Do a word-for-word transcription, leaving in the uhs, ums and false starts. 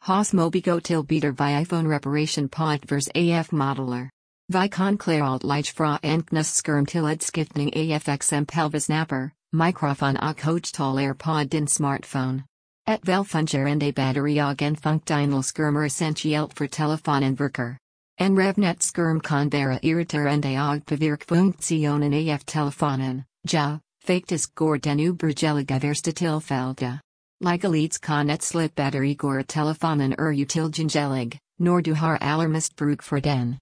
Haas mobigo til beter vi iPhone reparation pod vers A F modeler. Vi kan klare alt lige fra enknes skærm til et skiftning A F X M pelvisnapper, mikrofon og højttaler AirPod din smartphone. Et velfungerende batteri og en funktionel skærm er essentielt for telefonen virker. En revnet skærm kan være irriterende og påvirke funktionen af telefonen, ja, faktisk går den ubergelige værste tilfælde. Likeledes kan et slidt batteri gøre telefonen er utilgængelig, når du har allermest brug for den.